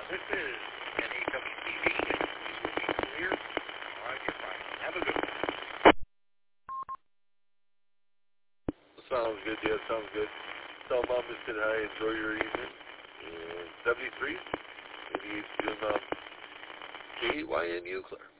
This is NAWCV, and this will be clear on your file. Have a good one. Sounds good, yeah, sounds good. Tell Mom I said hi, enjoy your evening. And 73, 88 KYNU, Claire.